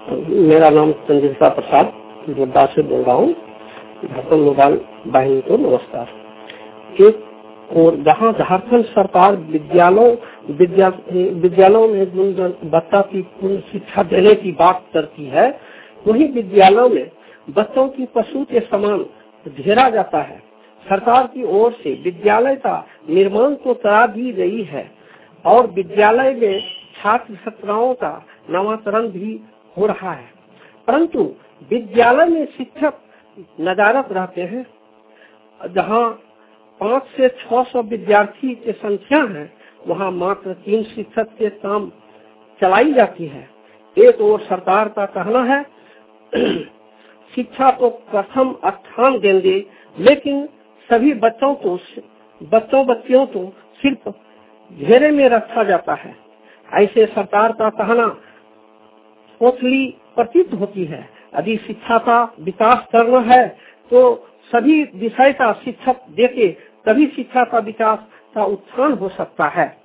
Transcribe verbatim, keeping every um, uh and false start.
मेरा नाम चंद्रिका प्रसाद जोरदार से बोल रहा हूँ। धरतल मोबाइल वाहिनी को नमस्कार। एक और जहाँ झारखंड सरकार विद्यालयों विद्या विद्यालयों में बच्चा की पूर्ण शिक्षा देने की बात करती है, वही विद्यालयों में बच्चों की पशु के समान घेरा जाता है। सरकार की ओर से विद्यालय का निर्माण तो करा दी गई है और विद्यालय में छात्र छात्राओं का नामांतरण भी हो रहा है, परंतु विद्यालय में शिक्षक नदारत रहते हैं। जहाँ पाँच से छह सौ विद्यार्थी की संख्या है, वहाँ मात्र तीन शिक्षक के काम चलाई जाती है। एक और सरकार का कहना है शिक्षा तो प्रथम स्थान देंगे, लेकिन सभी बच्चों को बच्चों बच्चियों को सिर्फ घेरे में रखा जाता है। ऐसे सरकार का कहना सोचली प्रतीत होती है। यदि शिक्षा का विकास करना है तो सभी विषय का शिक्षक देके तभी शिक्षा का विकास का उत्थान हो सकता है।